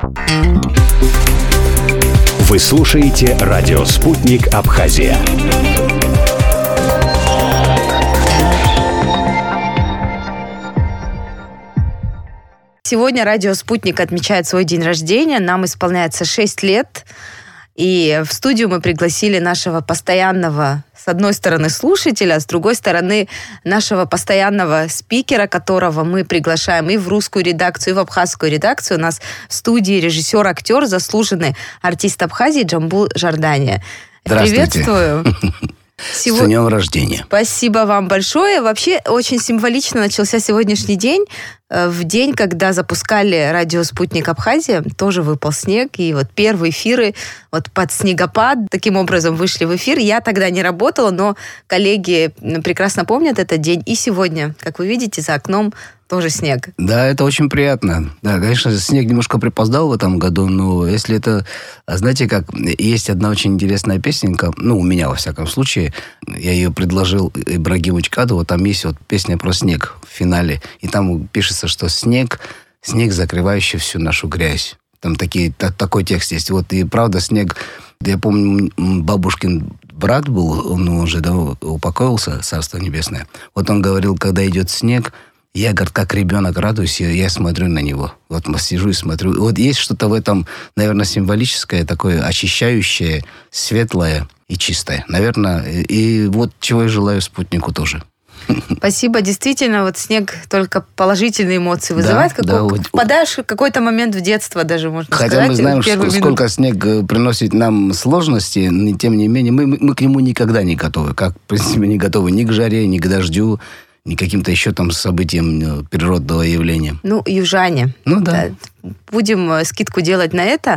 Вы слушаете радио «Спутник Абхазия». Сегодня радио «Спутник» отмечает свой день рождения. Нам исполняется 6 лет. И в студию мы пригласили нашего постоянного, с одной стороны, слушателя, а с другой стороны, нашего постоянного спикера, которого мы приглашаем и в русскую редакцию, и в абхазскую редакцию. У нас в студии режиссер, актер, заслуженный артист Абхазии Джамбул Жардания. Здравствуйте. Приветствую. С днем рождения. Спасибо вам большое. Вообще, очень символично начался сегодняшний день. В день, когда запускали радио «Спутник Абхазия», тоже выпал снег, и вот первые эфиры вот под снегопад таким образом вышли в эфир. Я тогда не работала, но коллеги прекрасно помнят этот день. И сегодня, как вы видите, за окном тоже снег. Да, это очень приятно. Да, конечно, снег немножко припоздал в этом году, но если это... Знаете, как есть одна очень интересная песенка, у меня, во всяком случае, я ее предложил Ибрагиму Чкадову, там есть вот песня про снег в финале, и там пишется, что снег, закрывающий всю нашу грязь. Там такой текст есть. Вот и правда снег... Я помню, бабушкин брат был, он уже давно упокоился, Царство Небесное. Вот он говорил, когда идет снег, я, говорит, как ребенок радуюсь, я смотрю на него. Вот сижу и смотрю. Вот есть что-то в этом, наверное, символическое, такое очищающее, светлое и чистое. Наверное, и вот чего я желаю спутнику тоже. Спасибо. Действительно, вот снег только положительные эмоции вызывает. Впадаешь в какой-то момент в детство даже, можно сказать. Хотя мы знаем, сколько снег приносит нам сложности, но тем не менее мы к нему никогда не готовы. Как, в принципе, не готовы ни к жаре, ни к дождю, ни к каким-то еще там событиям природного явления. Южане. Да. Будем скидку делать на это.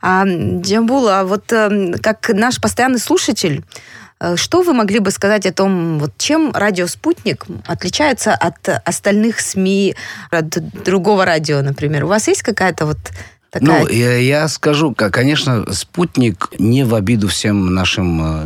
Джамбул, вот как наш постоянный слушатель, что вы могли бы сказать о том, вот чем радио «Спутник» отличается от остальных СМИ, от другого радио, например? У вас есть какая-то вот такая... Я скажу, конечно, «Спутник» не в обиду всем нашим,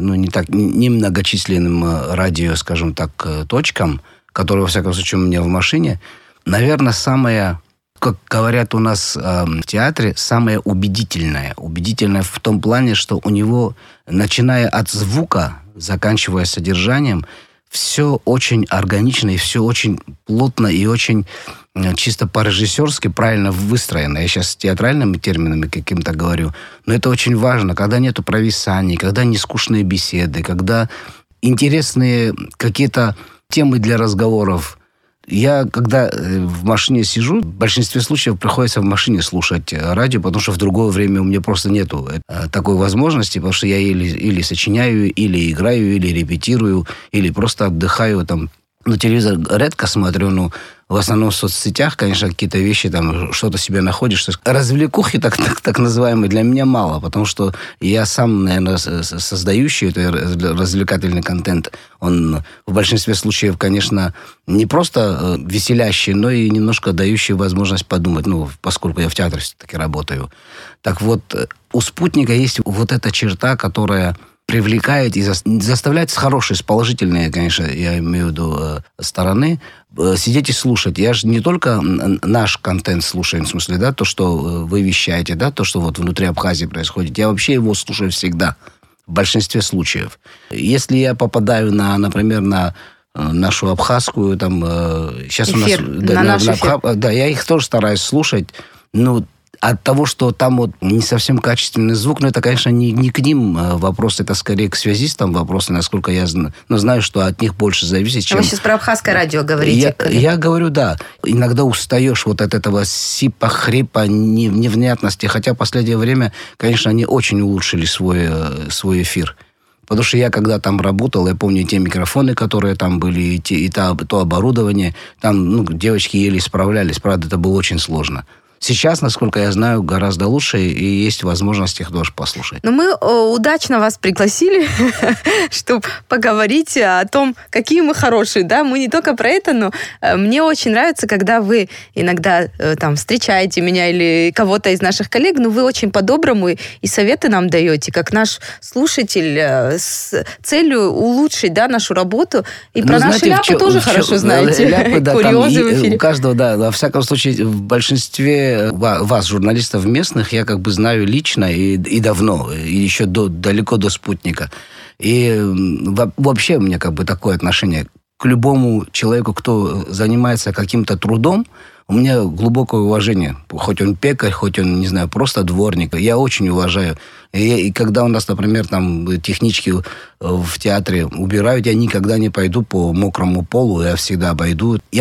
немногочисленным радио, скажем так, точкам, которые, во всяком случае, у меня в машине, наверное, самое, как говорят у нас в театре, самое убедительное. Убедительное в том плане, что у него, начиная от звука, заканчивая содержанием, все очень органично и все очень плотно и очень чисто по-режиссерски правильно выстроено. Я сейчас театральными терминами каким-то говорю, но это очень важно, когда нету провисаний, когда не скучные беседы, когда интересные какие-то темы для разговоров. Я, когда в машине сижу, в большинстве случаев приходится в машине слушать радио, потому что в другое время у меня просто нету такой возможности, потому что я или сочиняю, или играю, или репетирую, или просто отдыхаю там. Телевизор редко смотрю, в основном в соцсетях, конечно, какие-то вещи, там, что-то себе находишь. Развлекухи, так называемые, для меня мало, потому что я сам, наверное, создающий этот развлекательный контент. Он в большинстве случаев, конечно, не просто веселящий, но и немножко дающий возможность подумать, поскольку я в театре все-таки работаю. Так вот, у «Спутника» есть вот эта черта, которая привлекает и заставляет с хорошей, с положительной, конечно, я имею в виду, стороны, сидеть и слушать. Я же не только наш контент слушаю, в смысле, то, что вы вещаете, то, что вот внутри Абхазии происходит. Я вообще его слушаю всегда, в большинстве случаев. Если я попадаю, например, на нашу абхазскую, сейчас эфир, у нас... я их тоже стараюсь слушать, от того, что там вот не совсем качественный звук, но это, конечно, не к ним вопрос, это скорее к связистам вопрос, насколько я знаю. Но знаю, что от них больше зависит, чем... Вы сейчас про абхазское радио говорите. Я говорю, да. Иногда устаешь вот от этого сипа, хрипа, невнятности, хотя в последнее время, конечно, они очень улучшили свой эфир. Потому что я, когда там работал, я помню те микрофоны, которые там были, и то оборудование, там девочки еле справлялись. Правда, это было очень сложно. Сейчас, насколько я знаю, гораздо лучше, и есть возможность их тоже послушать. Но мы удачно вас пригласили, чтобы поговорить о том, какие мы хорошие. Да? Мы не только про это, но мне очень нравится, когда вы иногда встречаете меня или кого-то из наших коллег, но вы очень по-доброму и советы нам даете, как наш слушатель с целью улучшить нашу работу. И про наши ляпы тоже хорошо знаете. Ляпы, курьезы в эфире. У каждого, во всяком случае, в большинстве принципе, вас, журналистов местных, я как бы знаю лично и давно, и еще далеко до «Спутника». И вообще у меня как бы такое отношение к любому человеку, кто занимается каким-то трудом. У меня глубокое уважение. Хоть он пекарь, хоть он, не знаю, просто дворник. Я очень уважаю. И когда у нас, например, там технички в театре убирают, я никогда не пойду по мокрому полу, я всегда обойду. Я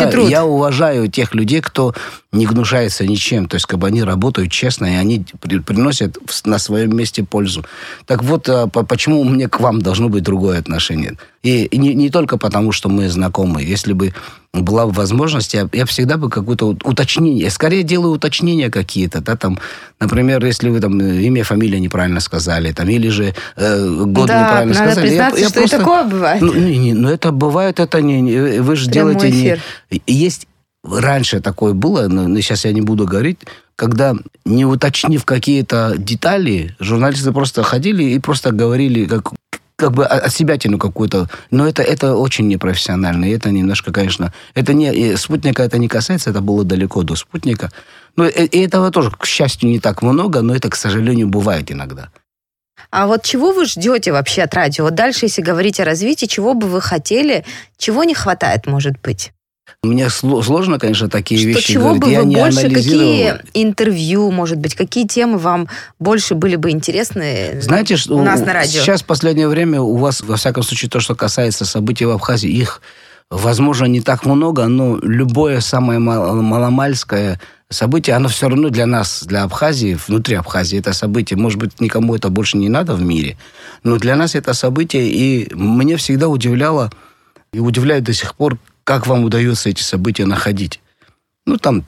уважаю тех людей, кто не гнушается ничем. То есть, как бы они работают честно, и они приносят на своем месте пользу. Так вот, почему у меня к вам должно быть другое отношение? И не только потому, что мы знакомы. Если бы была возможность, я всегда бы какое-то уточнение, скорее делаю уточнения какие-то, да, там, например, если вы там имя, фамилия неправильно сказали, там, или же год неправильно надо сказали. признаться, что просто... и такое бывает. Ну, это бывает, это не... Вы же прямой делаете... эфир. Есть... Раньше такое было, но сейчас я не буду говорить, когда, не уточнив какие-то детали, журналисты просто ходили и просто говорили как бы от себятину какую-то. Но это очень непрофессионально. И это немножко, конечно... «Спутника» это не касается, это было далеко до «Спутника». Ну, и этого тоже, к счастью, не так много, но это, к сожалению, бывает иногда. А вот чего вы ждете вообще от радио? Вот дальше, если говорить о развитии, чего бы вы хотели, чего не хватает, может быть? Мне сложно, конечно, такие вещи чего говорить. Чего бы вы больше, какие интервью, может быть, какие темы вам больше были бы интересны? Знаете, что у нас на радио? Сейчас, в последнее время, у вас, во всяком случае, то, что касается событий в Абхазии, их, возможно, не так много, но любое самое маломальское событие, оно все равно для нас, для Абхазии, внутри Абхазии, это событие. Может быть, никому это больше не надо в мире, но для нас это событие, и мне всегда удивляло, и удивляет до сих пор, как вам удается эти события находить. Ну, там,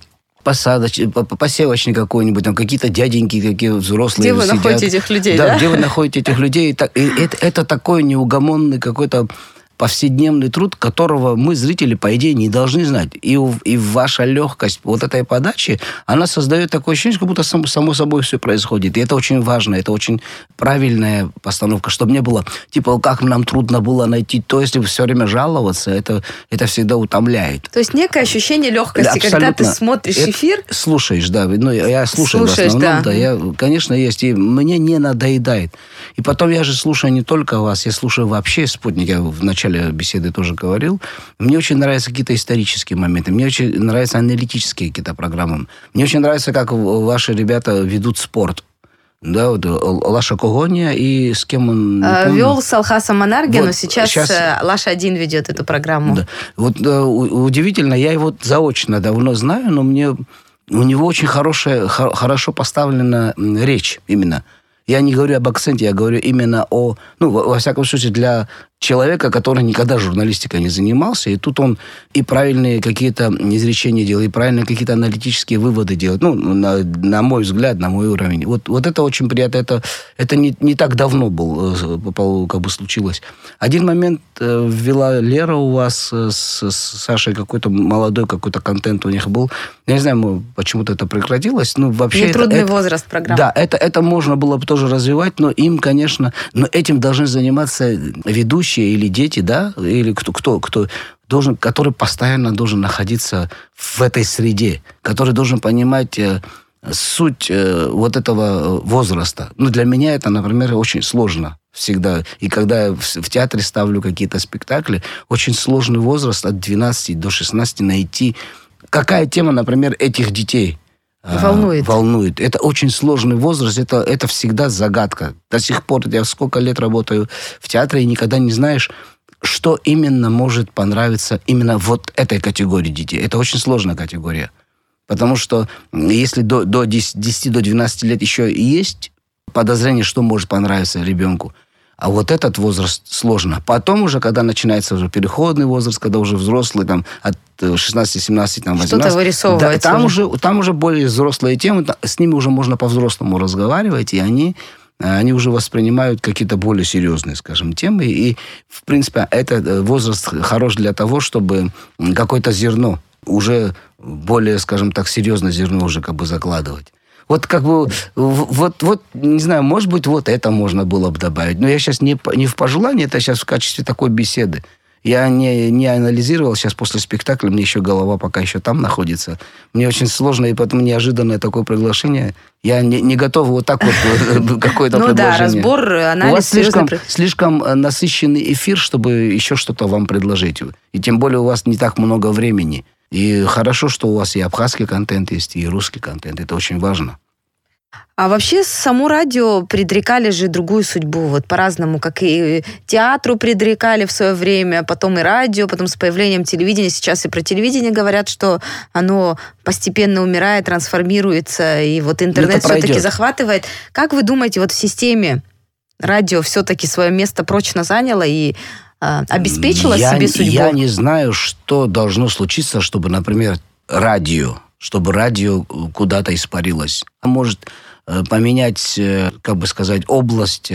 посевочник какой-нибудь, там какие-то дяденьки, какие взрослые сидят. Где вы находите этих людей, да? Где вы находите этих людей. И это такой неугомонный какой-то повседневный труд, которого мы, зрители, по идее, не должны знать. И ваша легкость вот этой подачи, она создает такое ощущение, как будто само собой все происходит. И это очень важно, это очень правильная постановка, чтобы не было, типа, как нам трудно было найти то, если все время жаловаться, это всегда утомляет. То есть некое ощущение легкости, да, когда ты смотришь эфир. Слушаешь, да. Ну, я слушаю в основном, да. Конечно, есть. И мне не надоедает. И потом я же слушаю не только вас, я слушаю вообще «Спутник». Я в начале беседы тоже говорил. Мне очень нравятся какие-то исторические моменты. Мне очень нравятся аналитические какие-то программы. Мне очень нравится, как ваши ребята ведут спорт. Да, вот Лаша Когония, и с кем он... Вел с Алхасом Манаргином, сейчас Лаша один ведет эту программу. Да. Вот удивительно, я его заочно давно знаю, но у него очень хорошо поставлена речь именно. Я не говорю об акценте, я говорю именно во всяком случае, для человека, который никогда журналистикой не занимался, и тут он и правильные какие-то изречения делает, и правильные какие-то аналитические выводы делает. Ну, на мой взгляд, на мой уровень. Вот это очень приятно. Это не так давно случилось. Один момент ввела Лера у вас с Сашей, какой-то молодой какой-то контент у них был. Я не знаю, почему-то это прекратилось. Ну, вообще нетрудный возраст программы. Да, это можно было бы тоже развивать, но им, конечно... Но этим должны заниматься ведущие или дети, да, или кто должен, который постоянно должен находиться в этой среде, который должен понимать суть вот этого возраста. Ну, для меня это, например, очень сложно всегда. И когда я в театре ставлю какие-то спектакли, очень сложный возраст от 12 до 16 найти. Какая тема, например, этих детей волнует. Это очень сложный возраст, это всегда загадка. До сих пор я сколько лет работаю в театре, и никогда не знаешь, что именно может понравиться именно вот этой категории детей. Это очень сложная категория. Потому что если до 10-12 лет еще есть подозрение, что может понравиться ребенку, а вот этот возраст сложно. Потом уже, когда начинается уже переходный возраст, когда уже взрослый, там, от 16-17, там, 18... Что-то вырисовывается. Да, там уже более взрослые темы, с ними уже можно по-взрослому разговаривать, и они уже воспринимают какие-то более серьезные, скажем, темы. И, в принципе, этот возраст хорош для того, чтобы какое-то зерно, уже более, скажем так, серьезное зерно уже как бы закладывать. Вот как бы, не знаю, может быть, вот это можно было бы добавить. Но я сейчас не в пожелании, это сейчас в качестве такой беседы. Я не анализировал. Сейчас после спектакля мне еще голова пока еще там находится. Мне очень сложно, и поэтому неожиданное такое приглашение. Я не готов вот так вот какое-то предложение. Да, разбор, анализ. У вас слишком насыщенный эфир, чтобы еще что-то вам предложить. И тем более у вас не так много времени. И хорошо, что у вас и абхазский контент есть, и русский контент. Это очень важно. А вообще само радио предрекали же другую судьбу, вот по-разному, как и театру предрекали в свое время, потом и радио, потом с появлением телевидения. Сейчас и про телевидение говорят, что оно постепенно умирает, трансформируется, и вот интернет все-таки захватывает. Как вы думаете, вот в системе радио все-таки свое место прочно заняло и обеспечило себе судьбу? Я не знаю, что должно случиться, чтобы, например, радио куда-то испарилось. А может поменять, как бы сказать, область,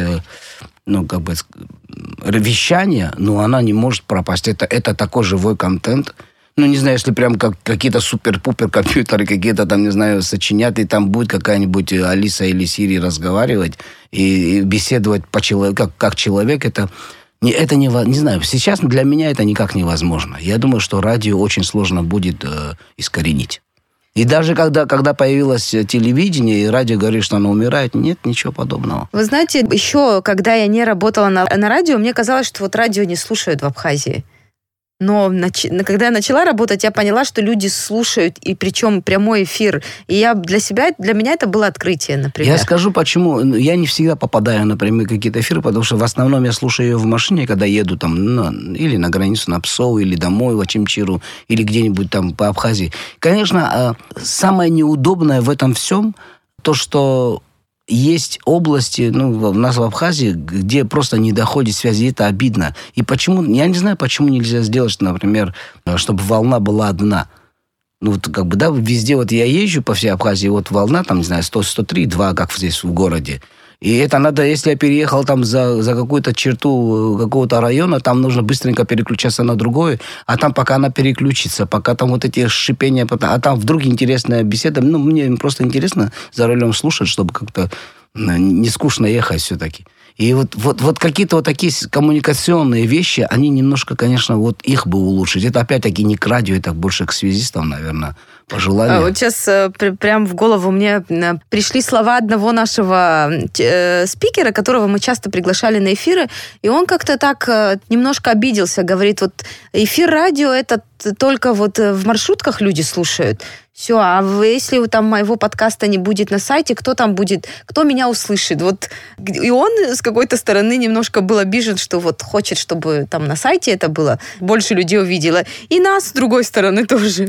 вещания, но она не может пропасть. Это такой живой контент. Не знаю, если прям какие-то супер-пупер компьютеры какие-то там, не знаю, сочинят, и там будет какая-нибудь Алиса или Сири разговаривать и беседовать как человек, это не знаю, сейчас для меня это никак невозможно. Я думаю, что радио очень сложно будет искоренить. И даже когда появилось телевидение, и радио говорит, что оно умирает, нет ничего подобного. Вы знаете, еще когда я не работала на радио, мне казалось, что вот радио не слушают в Абхазии. Но когда я начала работать, я поняла, что люди слушают, и причем прямой эфир. И для меня это было открытие, например. Я скажу, почему. Я не всегда попадаю на прямые какие-то эфиры, потому что в основном я слушаю ее в машине, когда еду там, или на границу на Псоу, или домой в Очимчиру, или где-нибудь там по Абхазии. Конечно, самое неудобное в этом всем, то, что есть области, у нас в Абхазии, где просто не доходит связи, это обидно. И почему, я не знаю, почему нельзя сделать, например, чтобы волна была одна. Везде я езжу по всей Абхазии, волна, там, не знаю, 100-103, 2, как здесь в городе. И это надо, если я переехал там за какую-то черту какого-то района, там нужно быстренько переключаться на другое, а там пока она переключится, пока там эти шипения, а там вдруг интересная беседа. Мне просто интересно за рулем слушать, чтобы как-то не скучно ехать все-таки. И вот какие-то такие коммуникационные вещи, они немножко, конечно, их бы улучшить. Это опять-таки не к радио, это больше к связистам, наверное, пожелания. Вот сейчас прям в голову мне пришли слова одного нашего спикера, которого мы часто приглашали на эфиры, и он как-то так немножко обиделся, говорит, эфир радио это только в маршрутках люди слушают. Все, а если там моего подкаста не будет на сайте, кто там будет, кто меня услышит? И он с какой-то стороны немножко был обижен, что хочет, чтобы там на сайте это было, больше людей увидело. И нас с другой стороны тоже.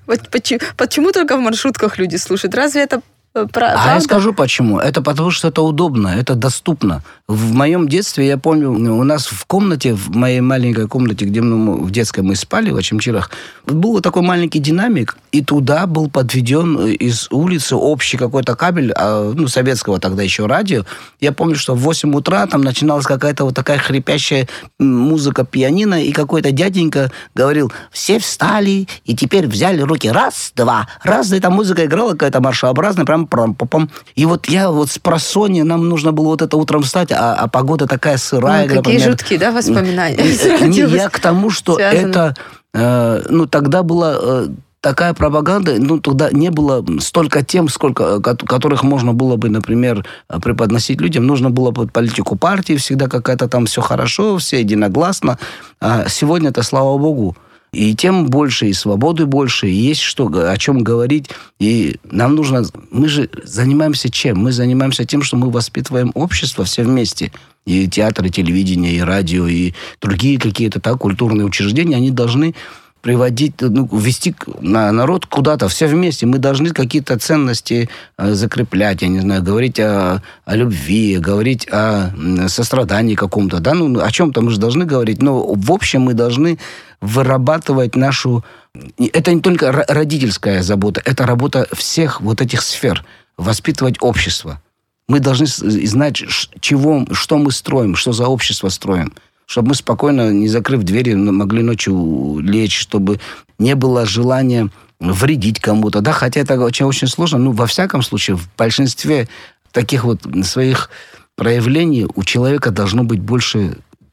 Почему только в маршрутках люди слушают? Разве это правда? А я скажу почему. Это потому, что это удобно, это доступно. В моем детстве, я помню, у нас в комнате, в моей маленькой комнате, где в детской мы спали, в Очимчирах, был такой маленький динамик, и туда был подведен из улицы общий какой-то кабель, советского тогда еще радио. Я помню, что в 8 утра там начиналась какая-то такая хрипящая музыка пианино, и какой-то дяденька говорил, все встали, и теперь взяли руки, раз, два, раз, и там музыка играла какая-то маршообразная, прям прам-пам. И я с просонья, нам нужно было это утром встать, а погода такая сырая. Какие жуткие, да, воспоминания? Я к тому, что это... тогда была такая пропаганда, тогда не было столько тем, которых можно было бы, например, преподносить людям. Нужно было бы политику партии, всегда какая-то там все хорошо, все единогласно. А сегодня это, слава богу, и тем больше, и свободы больше, и есть о чем говорить. И нам нужно... Мы же занимаемся чем? Мы занимаемся тем, что мы воспитываем общество все вместе. И театр, и телевидение, и радио, и другие какие-то культурные учреждения, они должны вести народ куда-то, все вместе. Мы должны какие-то ценности закреплять, я не знаю, говорить о любви, говорить о сострадании каком-то, да, о чем-то мы же должны говорить, но в общем мы должны вырабатывать нашу... Это не только родительская забота, это работа всех этих сфер, воспитывать общество. Мы должны знать, что мы строим, что за общество строим. Чтобы мы спокойно, не закрыв двери, могли ночью лечь, чтобы не было желания вредить кому-то. Да, хотя это очень сложно. Во всяком случае, в большинстве таких своих проявлений у человека должно быть больше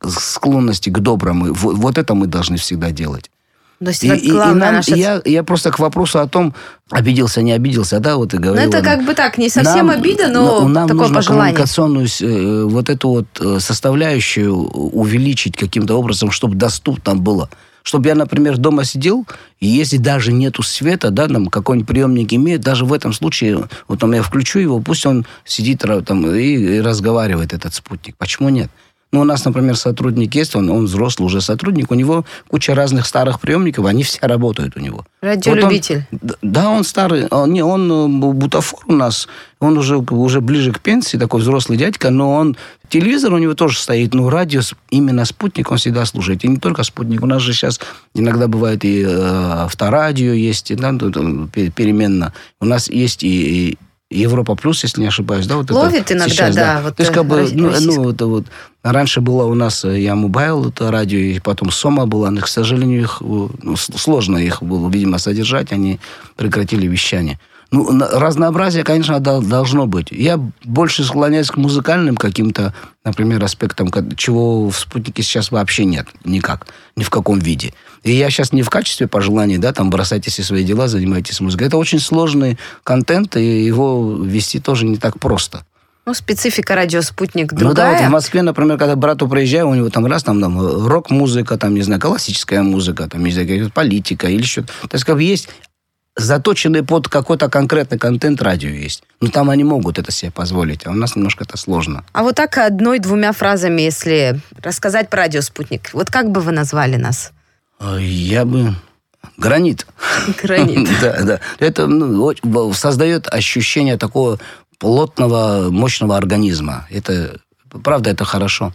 склонности к доброму. Вот это мы должны всегда делать. То есть это главное наше... Я просто к вопросу о том, обиделся, не обиделся, да, вот и говорил. Ну, это как бы так, не совсем обида, но нам такое нужно пожелание. коммуникационную вот эту вот составляющую увеличить каким-то образом, чтобы доступно было. Чтобы я, например, дома сидел, и если даже нету света, да, там какой-нибудь приемник имеет, даже в этом случае, вот там я включу его, пусть он сидит там и разговаривает, этот спутник. Почему нет? Ну, у нас, например, сотрудник есть, он взрослый уже сотрудник, у него куча разных старых приемников, они все работают у него. Радиолюбитель. Вот да, он старый, он бутафор у нас, он уже ближе к пенсии, такой взрослый дядька, но телевизор у него тоже стоит, но радио, именно спутник он всегда слушает. И не только спутник, у нас же сейчас иногда бывает и авторадио есть, да, переменно. У нас есть и Европа Плюс, если не ошибаюсь, да, вот ловит это иногда, сейчас, да. Вот, то есть, как бы, вот раньше было у нас Я Мобайл, это радио, и потом Сома была, но, к сожалению, их сложно их было, видимо, содержать, они прекратили вещание. Ну, разнообразие, конечно, должно быть. Я больше склоняюсь к музыкальным каким-то, например, аспектам, чего в «Спутнике» сейчас вообще нет. Никак. Ни в каком виде. И я сейчас не в качестве пожеланий, да, там, бросайте все свои дела, занимайтесь музыкой. Это очень сложный контент, и его вести тоже не так просто. Ну, специфика радио «Спутник» другая. Ну да, вот в Москве, например, когда к брату приезжаю, у него там там рок-музыка, там, не знаю, классическая музыка, там, не знаю, политика или что-то. То есть, как бы есть заточенный под какой-то конкретный контент радио есть. Но там они могут это себе позволить, а у нас немножко это сложно. А вот так 1-2 фразами, если рассказать про радио «Спутник», вот как бы вы назвали нас? Я бы... Гранит. Гранит. Да. Это создает ощущение такого плотного, мощного организма. Это, правда, это хорошо.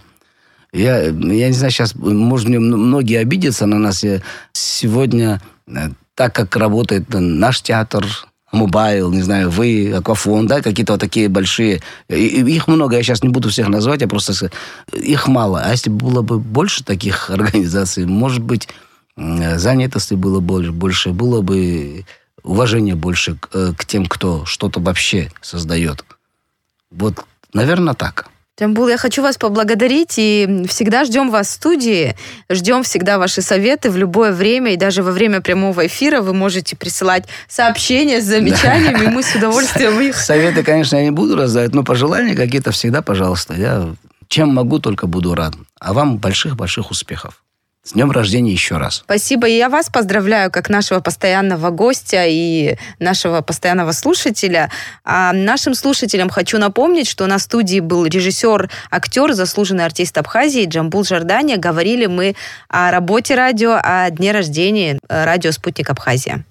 Я не знаю, сейчас, может, многие обидятся на нас. Сегодня, так как работает наш театр, Мобайл, не знаю, вы, Аквафон, да, какие-то вот такие большие. Их много, я сейчас не буду всех назвать, я просто... Их мало. А если было бы больше таких организаций, может быть, занятости было больше, было бы уважение больше к тем, кто что-то вообще создает. Вот, наверное, так. Джамбул, я хочу вас поблагодарить, и всегда ждем вас в студии, ждем всегда ваши советы в любое время, и даже во время прямого эфира вы можете присылать сообщения с замечаниями, и мы с удовольствием их... Советы, конечно, я не буду раздавать, но пожелания какие-то всегда, пожалуйста. Я чем могу, только буду рад. А вам больших-больших успехов. С днем рождения еще раз. Спасибо. И я вас поздравляю, как нашего постоянного гостя и нашего постоянного слушателя. А нашим слушателям хочу напомнить, что на студии был режиссер, актер, заслуженный артист Абхазии Джамбул Жардания. Говорили мы о работе радио, о дне рождения радио «Спутник Абхазия».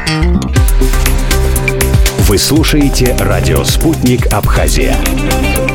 Вы слушаете радио «Спутник Абхазия».